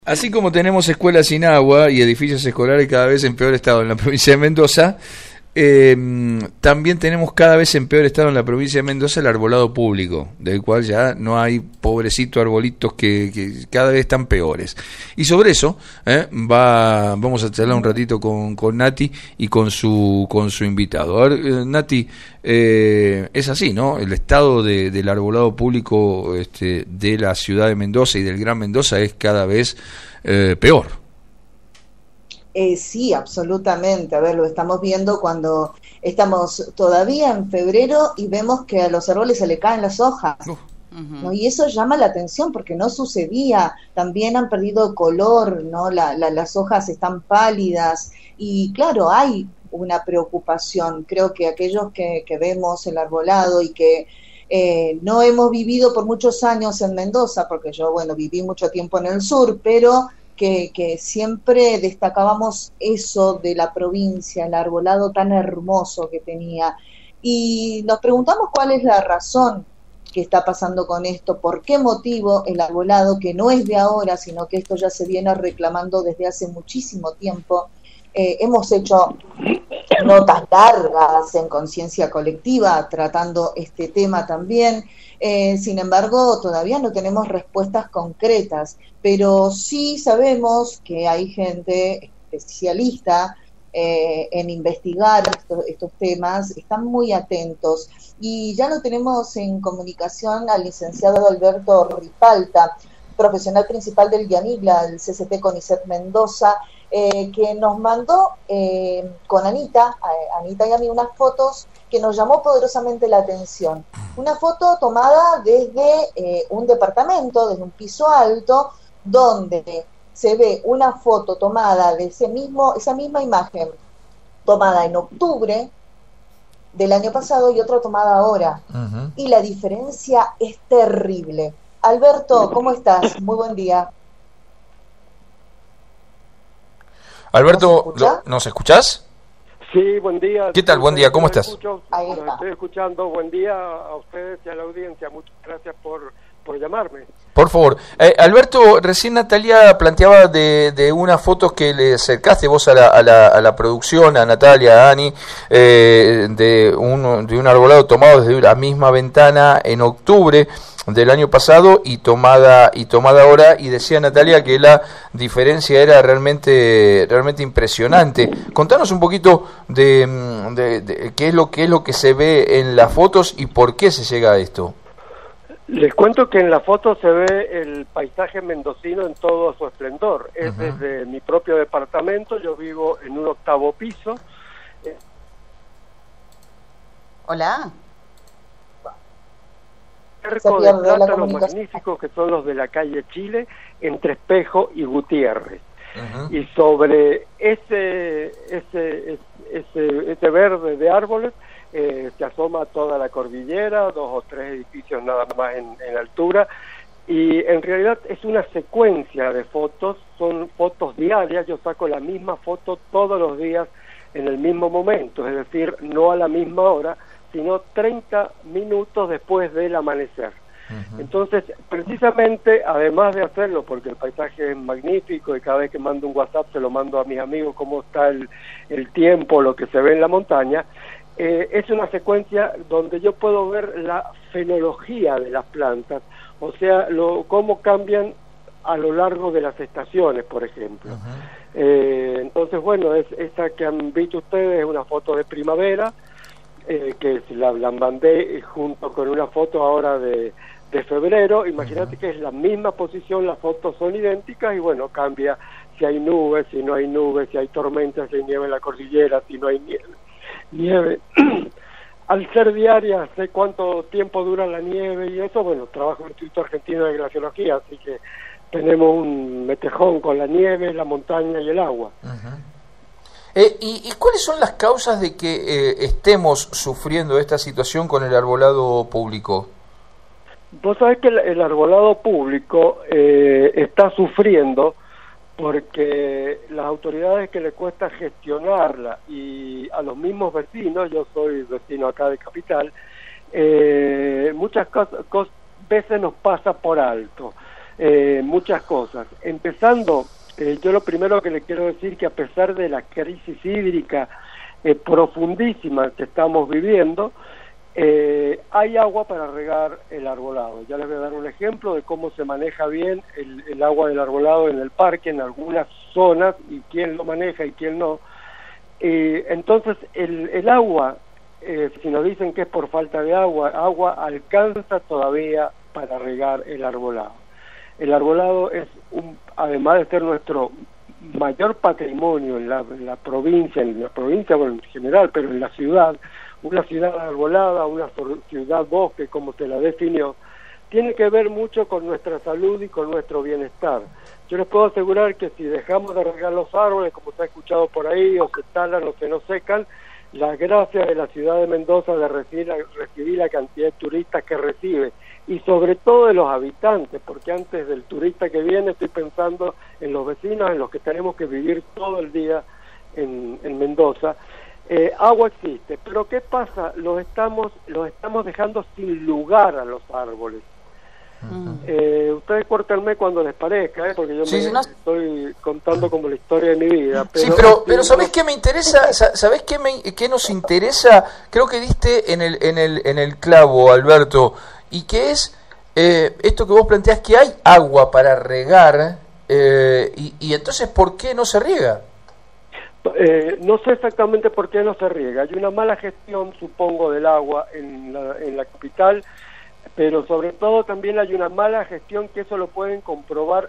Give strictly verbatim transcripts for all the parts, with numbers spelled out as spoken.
Así como tenemos escuelas sin agua y edificios escolares cada vez en peor estado en la provincia de Mendoza, eh, también tenemos cada vez en peor estado en la provincia de Mendoza el arbolado público, del cual ya no hay pobrecitos arbolitos que, que cada vez están peores. Y sobre eso eh, va, vamos a charlar un ratito con, con Nati y con su con su invitado. A ver, eh, Nati, eh, es así, ¿no? El estado de, del arbolado público este, de la ciudad de Mendoza y del Gran Mendoza es cada vez eh, peor. Eh, sí, absolutamente. A ver, lo estamos viendo cuando estamos todavía en febrero y vemos que a los árboles se le caen las hojas. Uh, uh-huh. ¿no? Y eso llama la atención porque no sucedía. También han perdido color, ¿no? La, la, las hojas están pálidas y claro, hay una preocupación. Creo que aquellos que, que vemos el arbolado y que eh, no hemos vivido por muchos años en Mendoza, porque yo, bueno, viví mucho tiempo en el sur, pero Que, que siempre destacábamos eso de la provincia, el arbolado tan hermoso que tenía. Y nos preguntamos cuál es la razón que está pasando con esto, por qué motivo el arbolado, que no es de ahora, sino que esto ya se viene reclamando desde hace muchísimo tiempo. Eh, hemos hecho notas largas en Conciencia Colectiva tratando este tema también. Eh, sin embargo, todavía no tenemos respuestas concretas, pero sí sabemos que hay gente especialista eh, en investigar estos, estos temas, están muy atentos, y ya lo tenemos en comunicación al licenciado Alberto Ripalta, profesional principal del Yanigla, del C C T CONICET Mendoza, eh, que nos mandó eh, con Anita, a Anita y a mí, unas fotos que nos llamó poderosamente la atención. Una foto tomada desde eh, un departamento, desde un piso alto, donde se ve una foto tomada de ese mismo, esa misma imagen, tomada en octubre del año pasado y otra tomada ahora. Uh-huh. Y la diferencia es terrible. Alberto, ¿cómo estás? Muy buen día. Alberto, ¿nos, ¿nos escuchás? Sí, buen día. ¿Qué tal? Buen día, ¿cómo estás? Escucho, Ahí está. Estoy escuchando. Buen día a ustedes y a la audiencia. Muchas gracias por, por llamarme. Por favor. Eh, Alberto, recién Natalia planteaba de, de unas fotos que le acercaste vos a la, a la, a la producción, a Natalia, a Ani, eh, de, un, de un arbolado tomado desde la misma ventana en octubre del año pasado y tomada y tomada ahora, y decía Natalia que la diferencia era realmente realmente impresionante. Contanos un poquito de, de, de qué es lo qué es lo que se ve en las fotos y por qué se llega a esto. Les cuento que en la foto se ve el paisaje mendocino en todo su esplendor. Es uh-huh. desde mi propio departamento. Yo vivo en un octavo piso. Hola. Cerco de plátanos magníficos que son los de la calle Chile, entre Espejo y Gutiérrez. Uh-huh. Y sobre ese ese ese ese verde de árboles eh, se asoma toda la cordillera, dos o tres edificios nada más en, en altura, y en realidad es una secuencia de fotos, son fotos diarias. Yo saco la misma foto todos los días en el mismo momento, es decir, no a la misma hora, sino treinta minutos después del amanecer. Uh-huh. Entonces, precisamente, además de hacerlo, porque el paisaje es magnífico y cada vez que mando un WhatsApp se lo mando a mis amigos cómo está el, el tiempo, lo que se ve en la montaña, eh, es una secuencia donde yo puedo ver la fenología de las plantas, o sea, lo, cómo cambian a lo largo de las estaciones, por ejemplo. Uh-huh. Eh, entonces, bueno, es, esa que han visto ustedes es una foto de primavera, Eh, que la, la mandé junto con una foto ahora de, de febrero. Imagínate uh-huh. que es la misma posición, las fotos son idénticas y bueno, cambia si hay nubes, si no hay nubes, si hay tormentas, si hay nieve en la cordillera, si no hay nieve. nieve. Al ser diaria, sé cuánto tiempo dura la nieve y eso. Bueno, trabajo en el Instituto Argentino de Glaciología, así que tenemos un metejón con la nieve, la montaña y el agua. Uh-huh. Eh, y, ¿Y cuáles son las causas de que eh, estemos sufriendo esta situación con el arbolado público? Vos sabés que el, el arbolado público eh, está sufriendo porque las autoridades que le cuesta gestionarla y a los mismos vecinos, yo soy vecino acá de Capital, eh, muchas cosas, cos, veces nos pasa por alto. eh, muchas cosas. Empezando, eh, yo lo primero que le quiero decir que a pesar de la crisis hídrica eh, profundísima que estamos viviendo, eh, hay agua para regar el arbolado. Ya les voy a dar un ejemplo de cómo se maneja bien el, el agua del arbolado en el parque, en algunas zonas, y quién lo maneja y quién no. Eh, entonces, el, el agua, eh, si nos dicen que es por falta de agua, agua alcanza todavía para regar el arbolado. El arbolado es, un, además de ser nuestro mayor patrimonio en la, en la provincia, en la provincia bueno, en general, pero en la ciudad, una ciudad arbolada, una ciudad bosque, como se la definió, tiene que ver mucho con nuestra salud y con nuestro bienestar. Yo les puedo asegurar que si dejamos de regar los árboles, como se ha escuchado por ahí, o se talan o se no secan, la gracia de la ciudad de Mendoza de recibir la, recibir la cantidad de turistas que recibe, y sobre todo de los habitantes, porque antes del turista que viene estoy pensando en los vecinos, en los que tenemos que vivir todo el día en, en Mendoza. Eh, agua existe, pero ¿qué pasa? Los estamos, los estamos dejando sin lugar a los árboles. Uh-huh. eh, ustedes cuértenme cuando les parezca, ¿eh? Porque yo sí, me no... estoy contando como la historia de mi vida. Pero, sí, pero, pero ¿sabés qué me interesa? ¿Sabés qué, me, qué nos interesa? Creo que diste en el, en el, en el clavo, Alberto, y que es eh, esto que vos planteás, que hay agua para regar, eh, y, y entonces ¿por qué no se riega? Eh, no sé exactamente por qué no se riega. Hay una mala gestión, supongo, del agua en la, en la capital, pero sobre todo también hay una mala gestión, que eso lo pueden comprobar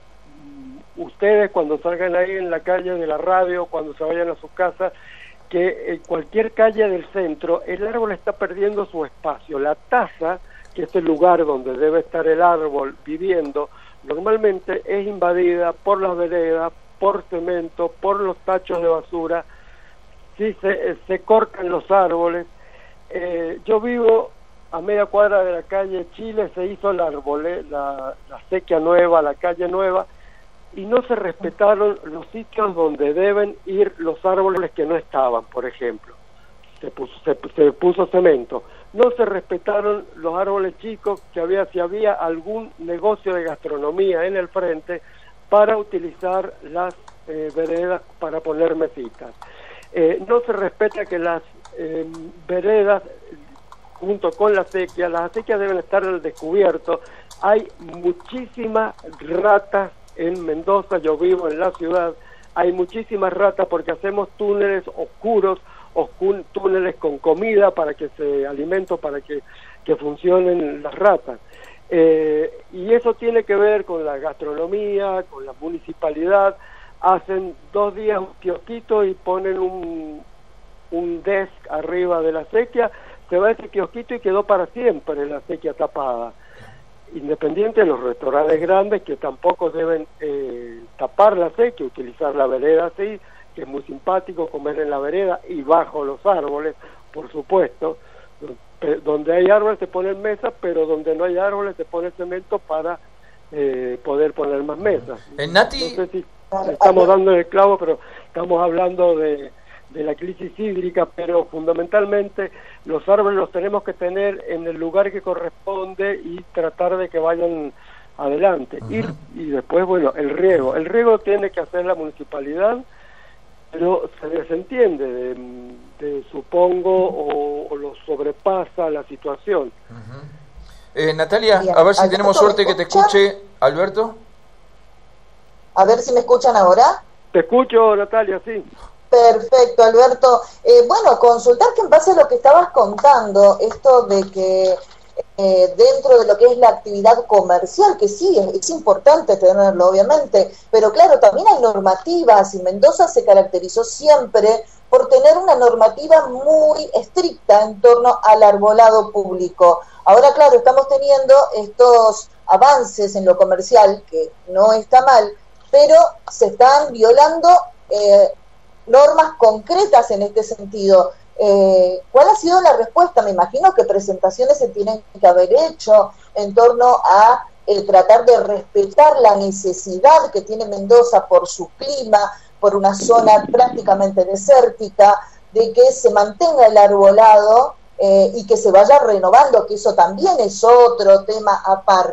ustedes cuando salgan ahí en la calle de la radio, cuando se vayan a sus casas, que en cualquier calle del centro el árbol está perdiendo su espacio. La taza, que es el lugar donde debe estar el árbol viviendo, normalmente es invadida por las veredas, por cemento, por los tachos de basura. Sí, se, se cortan los árboles. Eh, yo vivo a media cuadra de la calle Chile, se hizo la, arbole, la, la sequía nueva, la calle nueva, y no se respetaron los sitios donde deben ir los árboles que no estaban, por ejemplo. Se puso, se, se puso cemento. No se respetaron los árboles chicos, que había, si había algún negocio de gastronomía en el frente, para utilizar las eh, veredas para poner mesitas. Eh, no se respeta que las eh, veredas, junto con la acequia, las acequias deben estar al descubierto. Hay muchísimas ratas en Mendoza, yo vivo en la ciudad, hay muchísimas ratas porque hacemos túneles oscuros, oscur, túneles con comida para que se alimento, para que, que funcionen las ratas. Eh, y eso tiene que ver con la gastronomía, con la municipalidad. Hacen dos días un kiosquito y ponen un, un desk arriba de la acequia, se va ese kiosquito y quedó para siempre la acequia tapada. Independiente de los restaurantes grandes, que tampoco deben eh, tapar la acequia, utilizar la vereda así, que es muy simpático comer en la vereda y bajo los árboles, por supuesto. Donde hay árboles se ponen mesas, pero donde no hay árboles se pone cemento para eh, poder poner más mesas. ¿En Nati? No sé si estamos dando el clavo, pero estamos hablando de, de la crisis hídrica, pero fundamentalmente los árboles los tenemos que tener en el lugar que corresponde y tratar de que vayan adelante. Uh-huh. Ir, y después, bueno, el riego. El riego tiene que hacer la municipalidad, pero se desentiende de, de supongo, o, o lo sobrepasa la situación. Uh-huh. eh, Natalia, Bien. a ver si Alberto, tenemos suerte que te escuche Alberto. A ver si me escuchan ahora. Te escucho, Natalia, sí. Perfecto, Alberto. Eh, bueno, consultar que en base a lo que estabas contando, esto de que eh, dentro de lo que es la actividad comercial, que sí, es, es importante tenerlo, obviamente, pero claro, también hay normativas, y Mendoza se caracterizó siempre por tener una normativa muy estricta en torno al arbolado público. Ahora, claro, estamos teniendo estos avances en lo comercial, que no está mal, pero se están violando eh, normas concretas en este sentido. Eh, ¿Cuál ha sido la respuesta? Me imagino que presentaciones se tienen que haber hecho en torno a el tratar de respetar la necesidad que tiene Mendoza por su clima, por una zona prácticamente desértica, de que se mantenga el arbolado eh, y que se vaya renovando, que eso también es otro tema aparte.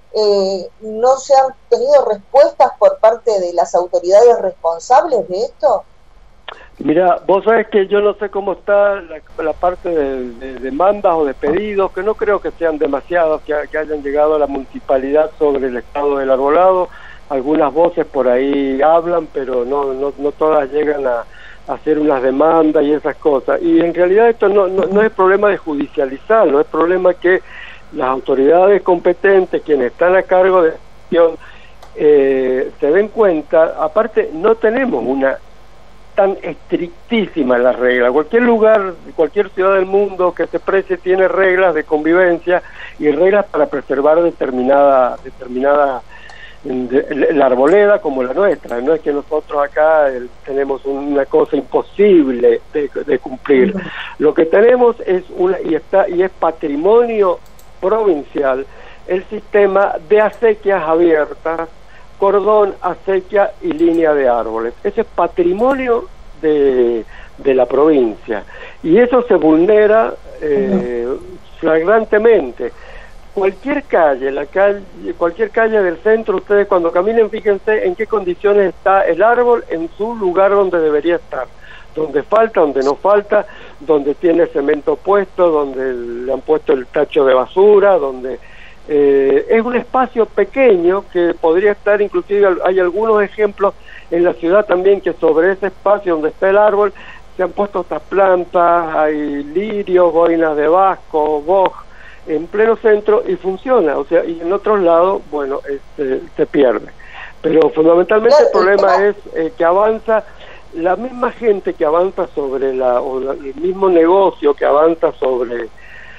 eh, no se han tenido respuestas por parte de las autoridades responsables de esto. Mira, vos sabés que yo no sé cómo está la, la parte de, de demandas o de pedidos, que no creo que sean demasiados que, que hayan llegado a la municipalidad sobre el estado del arbolado. Algunas voces por ahí hablan, pero no no, no todas llegan a, a hacer unas demandas y esas cosas. Y en realidad esto no, no, no es problema de judicializarlo, es problema que las autoridades competentes, quienes están a cargo de la gestión, eh, se den cuenta. Aparte, no tenemos una tan estrictísima las reglas. Cualquier lugar, cualquier ciudad del mundo que se precie tiene reglas de convivencia y reglas para preservar determinada determinada de, la arboleda como la nuestra. No es que nosotros acá eh, tenemos una cosa imposible de, de cumplir. Lo que tenemos es una y está y es patrimonio provincial el sistema de acequias abiertas, cordón, acequia y línea de árboles. Ese es patrimonio de, de la provincia y eso se vulnera eh, flagrantemente. Cualquier calle, la calle, cualquier calle del centro, ustedes cuando caminen fíjense en qué condiciones está el árbol en su lugar donde debería estar, donde falta, donde no falta, donde tiene cemento puesto, donde le han puesto el tacho de basura, donde Eh, es un espacio pequeño que podría estar, inclusive hay algunos ejemplos en la ciudad también que sobre ese espacio donde está el árbol se han puesto estas plantas, hay lirios, boinas de vasco, boj, en pleno centro y funciona, o sea, y en otros lados, bueno, este, se pierde. Pero fundamentalmente el problema es eh, que avanza la misma gente que avanza sobre la, o la, el mismo negocio que avanza sobre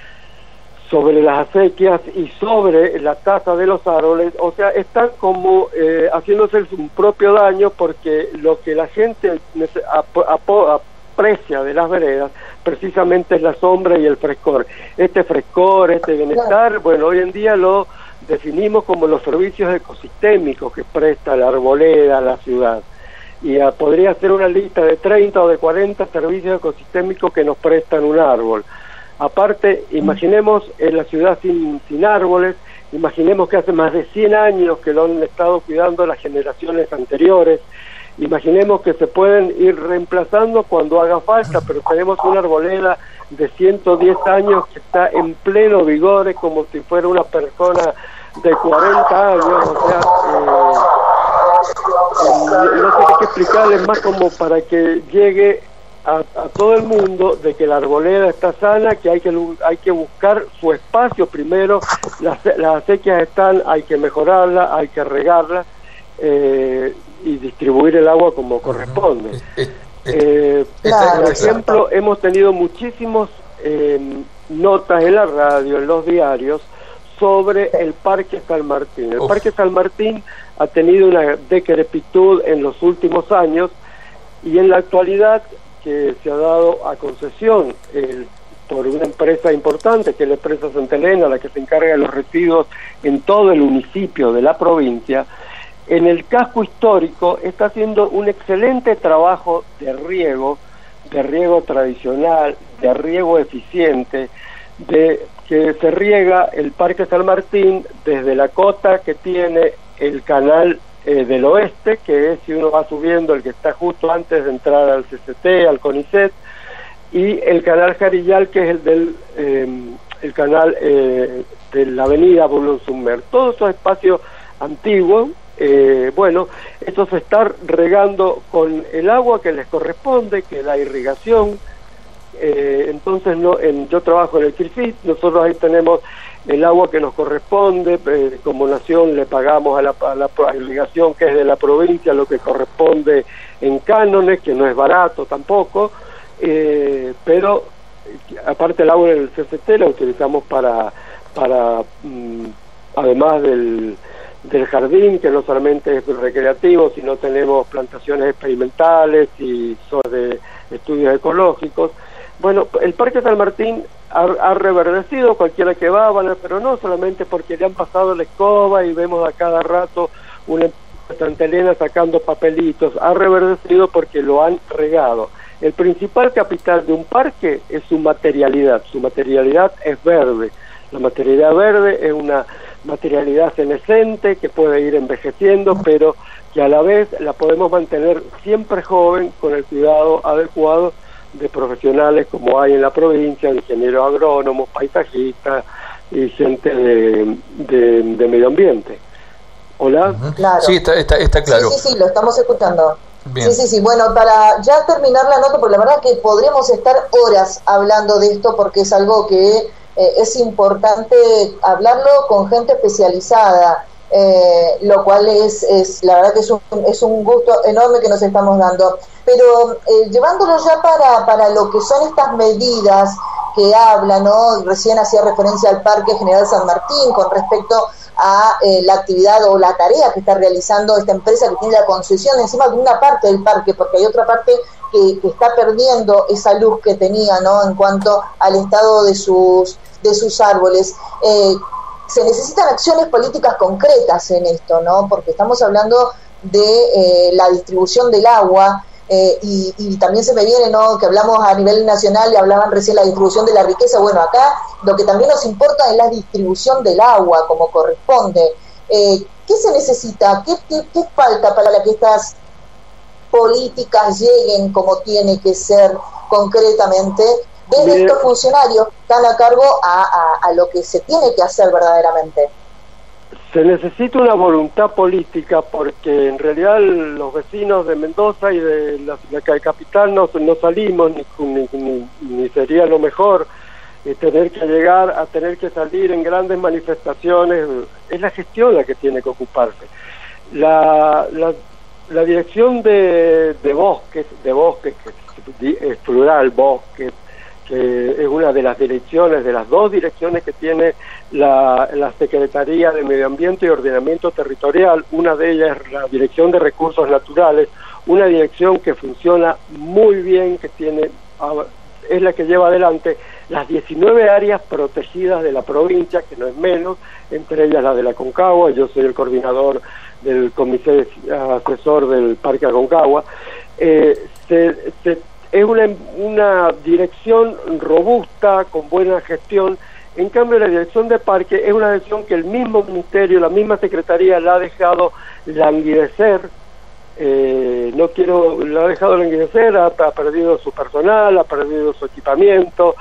sobre las acequias y sobre la tasa de los árboles, o sea, están como eh, haciéndose un propio daño, porque lo que la gente ap ap aprecia de las veredas precisamente es la sombra y el frescor. Este frescor, este bienestar, bueno, hoy en día lo definimos como los servicios ecosistémicos que presta la arboleda a la ciudad. Y a, podría ser una lista de treinta o de cuarenta servicios ecosistémicos que nos prestan un árbol. Aparte, imaginemos en la ciudad sin, sin árboles, imaginemos que hace más de cien años que lo han estado cuidando las generaciones anteriores, imaginemos que se pueden ir reemplazando cuando haga falta, pero tenemos una arboleda de ciento diez años que está en pleno vigor, como si fuera una persona de cuarenta años, o sea, eh, eh, no sé qué explicarles más como para que llegue A, a todo el mundo de que la arboleda está sana, que hay que hay que buscar su espacio primero, las, las acequias están, hay que mejorarla, hay que regarla eh, y distribuir el agua como corresponde. Eh, por ejemplo, hemos tenido muchísimos eh, notas en la radio, en los diarios, sobre el Parque San Martín. El Parque San Martín ha tenido una decrepitud en los últimos años y en la actualidad que se ha dado a concesión eh, por una empresa importante, que es la empresa Santa Elena, la que se encarga de los residuos en todo el municipio de la provincia. En el casco histórico está haciendo un excelente trabajo de riego, de riego tradicional, de riego eficiente, de que se riega el Parque San Martín desde la cota que tiene el canal Eh, del oeste, que es, si uno va subiendo, el que está justo antes de entrar al C C T, al CONICET, y el canal Jarillal, que es el del eh, el canal eh, de la avenida Bulón Sumer. Todos esos espacios antiguos, eh, bueno, eso se está regando con el agua que les corresponde, que es la irrigación. Eh, entonces, no, en, yo trabajo en el CIRFIT, nosotros ahí tenemos el agua que nos corresponde, eh, como nación le pagamos a la, a la irrigación que es de la provincia lo que corresponde en cánones, que no es barato tampoco, eh, pero aparte el agua del C C T la utilizamos para, para mmm, además del, del jardín, que no solamente es recreativo, sino tenemos plantaciones experimentales y sobre estudios ecológicos. Bueno, el Parque San Martín ha, ha reverdecido, cualquiera que va, van a, pero no solamente porque le han pasado la escoba y vemos a cada rato una Santa Elena sacando papelitos, ha reverdecido porque lo han regado. El principal capital de un parque es su materialidad, su materialidad es verde. La materialidad verde es una materialidad senescente que puede ir envejeciendo, pero que a la vez la podemos mantener siempre joven con el cuidado adecuado de profesionales como hay en la provincia, ingenieros agrónomos, paisajistas y gente de, de, de medio ambiente. ¿Hola? Claro. Sí, está, está, está claro. Sí, sí, sí, lo estamos escuchando. Bien. Sí, sí, sí. Bueno, para ya terminar la nota, porque la verdad que podríamos estar horas hablando de esto porque es algo que eh, es importante hablarlo con gente especializada. Eh, lo cual es, es la verdad que es un, es un gusto enorme que nos estamos dando, pero eh, llevándolo ya para, para lo que son estas medidas que hablan, ¿no? Recién hacía referencia al Parque General San Martín con respecto a eh, la actividad o la tarea que está realizando esta empresa que tiene la concesión encima de una parte del parque, porque hay otra parte que, que está perdiendo esa luz que tenía, ¿no? En cuanto al estado de sus, de sus árboles. Eh, se necesitan acciones políticas concretas en esto, ¿no? Porque estamos hablando de eh, la distribución del agua eh, y, y también se me viene, ¿no? Que hablamos a nivel nacional y hablaban recién la distribución de la riqueza. Bueno, acá lo que también nos importa es la distribución del agua como corresponde. Eh, ¿Qué se necesita? ¿Qué, qué, qué falta para que estas políticas lleguen como tiene que ser concretamente desde Bien. estos funcionarios que están a cargo a, a, a lo que se tiene que hacer verdaderamente? Se necesita una voluntad política porque en realidad los vecinos de Mendoza y de la, la capital no, no salimos, ni, ni, ni, ni sería lo mejor eh, tener que llegar a tener que salir en grandes manifestaciones. Es la gestión la que tiene que ocuparse. La, la, la dirección de, de bosques, de bosques, que es plural, bosques, que es una de las direcciones, de las dos direcciones que tiene la, la Secretaría de Medio Ambiente y Ordenamiento Territorial. Una de ellas es la Dirección de Recursos Naturales, una dirección que funciona muy bien, que tiene, es la que lleva adelante las diecinueve áreas protegidas de la provincia, que no es menos, entre ellas la de la Aconcagua. Yo soy el coordinador del comité asesor del Parque Aconcagua. Eh, se, se Es una, una dirección robusta, con buena gestión. En cambio, la dirección de parque es una dirección que el mismo ministerio, la misma secretaría la ha dejado languidecer. Eh, no quiero, la ha dejado languidecer, ha, ha perdido su personal, ha perdido su equipamiento,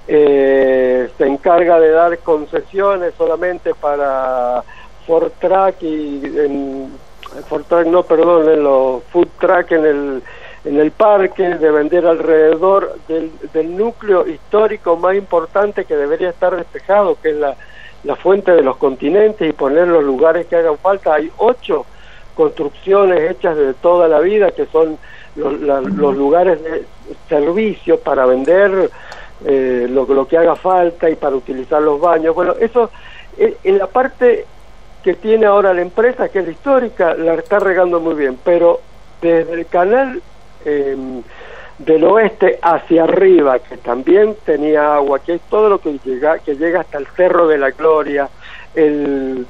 eh, se encarga de dar concesiones solamente para Ford Track y en, Ford Track no, perdón, en los Food Track en el en el parque, de vender alrededor del, del núcleo histórico más importante que debería estar despejado, que es la, la fuente de los continentes, y poner los lugares que hagan falta. Hay ocho construcciones hechas de toda la vida que son los, la, los lugares de servicio para vender eh, lo, lo que haga falta y para utilizar los baños. Bueno, eso eh, en la parte que tiene ahora la empresa, que es la histórica, la está regando muy bien, pero desde el canal Eh, del oeste hacia arriba, que también tenía agua, que es todo lo que llega, que llega hasta el Cerro de la Gloria, el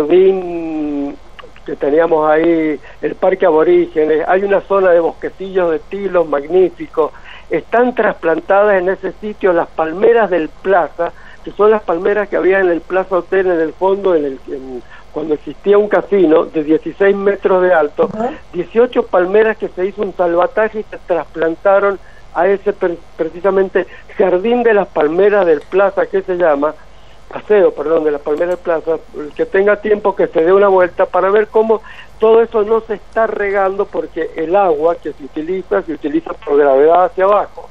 jardín que teníamos ahí, el Parque Aborígenes, hay una zona de bosquecillos de tilos magníficos. Están trasplantadas en ese sitio las palmeras del Plaza, que son las palmeras que había en el Plaza Hotel en el fondo, en el en, cuando existía un casino de dieciséis metros de alto, uh-huh. dieciocho palmeras que se hizo un salvataje y se trasplantaron a ese pre- precisamente Jardín de las Palmeras del Plaza, que se llama, Paseo, perdón, de las Palmeras del Plaza. El que tenga tiempo que se dé una vuelta para ver cómo todo eso no se está regando, porque el agua que se utiliza, se utiliza por gravedad hacia abajo.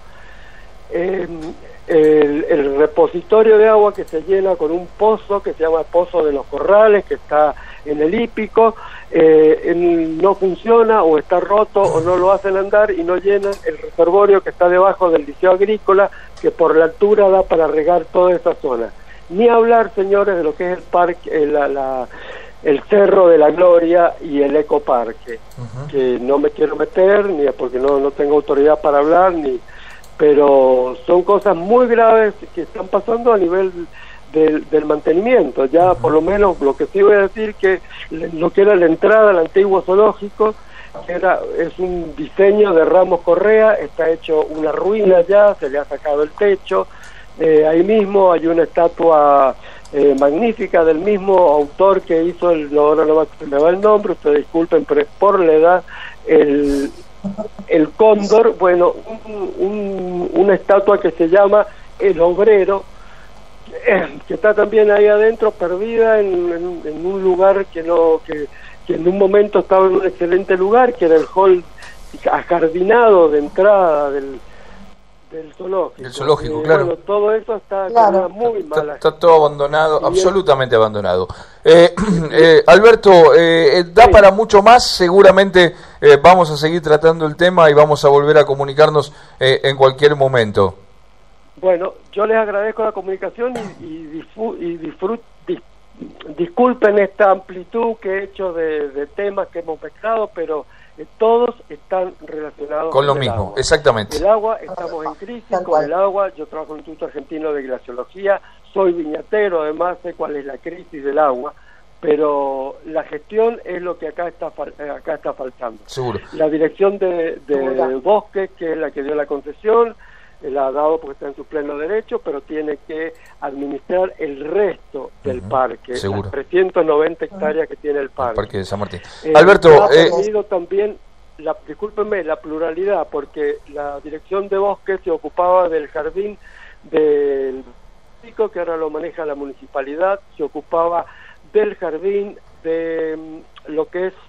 Eh, El, el repositorio de agua que se llena con un pozo que se llama Pozo de los Corrales, que está en el hípico, eh, en, no funciona o está roto o no lo hacen andar y no llenan el reservorio que está debajo del Liceo Agrícola, que por la altura da para regar toda esa zona. Ni hablar, señores, de lo que es el parque, eh, la, la, el Cerro de la Gloria y el Ecoparque, uh-huh. que no me quiero meter, ni porque no, no tengo autoridad para hablar, ni pero son cosas muy graves que están pasando a nivel del, del mantenimiento. Ya por lo menos lo que sí voy a decir, que lo que era la entrada al antiguo zoológico, que era, es un diseño de Ramos Correa, está hecho una ruina ya, se le ha sacado el techo, eh, ahí mismo hay una estatua eh, magnífica del mismo autor que hizo el, no, ahora no me va el nombre, ustedes disculpen, pero es por la edad, el, el cóndor, bueno, un, un, una estatua que se llama El Obrero, eh, que está también ahí adentro, perdida en, en, en un lugar que no, que, que en un momento estaba en un excelente lugar, que era el hall ajardinado de entrada del del zoológico. Del zoológico, eh, claro. Bueno, todo eso está Claro. muy mal. Está, está todo abandonado, Y absolutamente el... abandonado. Eh, eh, Alberto, eh, da sí. para mucho más, seguramente eh, vamos a seguir tratando el tema y vamos a volver a comunicarnos eh, en cualquier momento. Bueno, yo les agradezco la comunicación y, y, disfrut, y disfrut, dis, disculpen esta amplitud que he hecho de, de temas que hemos mezclado, pero todos están relacionados con lo con mismo, agua. Exactamente. El agua, estamos en crisis con el agua. Yo trabajo en el Instituto Argentino de Glaciología, soy viñatero, además sé cuál es la crisis del agua, pero la gestión es lo que acá está acá está faltando. Seguro. La dirección de, de bosques, que es la que dio la concesión, la ha dado porque está en su pleno derecho, pero tiene que administrar el resto del uh-huh. parque, Seguro. Las trescientas noventa hectáreas que tiene el parque. El parque de San Martín. Eh, Alberto, ha eh... tenido también, la, discúlpenme, la pluralidad, porque la dirección de bosques se ocupaba del jardín del pico, que ahora lo maneja la municipalidad, se ocupaba del jardín de um, lo que es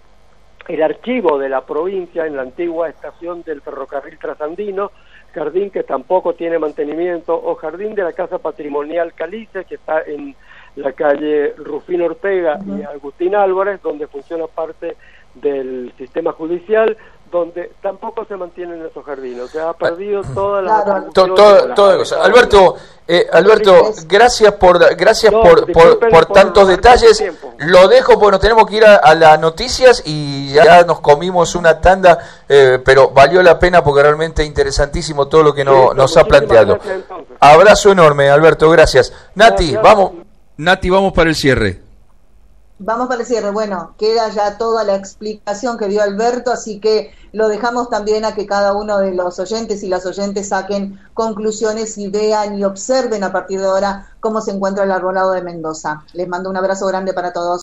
el archivo de la provincia en la antigua estación del ferrocarril trasandino, jardín que tampoco tiene mantenimiento, o jardín de la Casa Patrimonial Calice, que está en la calle Rufino Ortega uh-huh. y Agustín Álvarez, donde funciona parte del sistema judicial, donde tampoco se mantienen esos jardines, o sea, ha perdido toda la claro. todo, todo, toda cosa. Alberto, eh, Alberto, gracias por gracias no, por, por, por tantos por detalles. Lo dejo porque nos tenemos que ir a, a las noticias y ya nos comimos una tanda, eh, pero valió la pena porque realmente interesantísimo todo lo que no, sí, nos ha planteado. Gracias, abrazo enorme, Alberto, gracias. Nati, gracias. vamos, Nati, vamos para el cierre. Vamos para el cierre. Bueno, queda ya toda la explicación que dio Alberto, así que lo dejamos también a que cada uno de los oyentes y las oyentes saquen conclusiones y vean y observen a partir de ahora cómo se encuentra el arbolado de Mendoza. Les mando un abrazo grande para todos.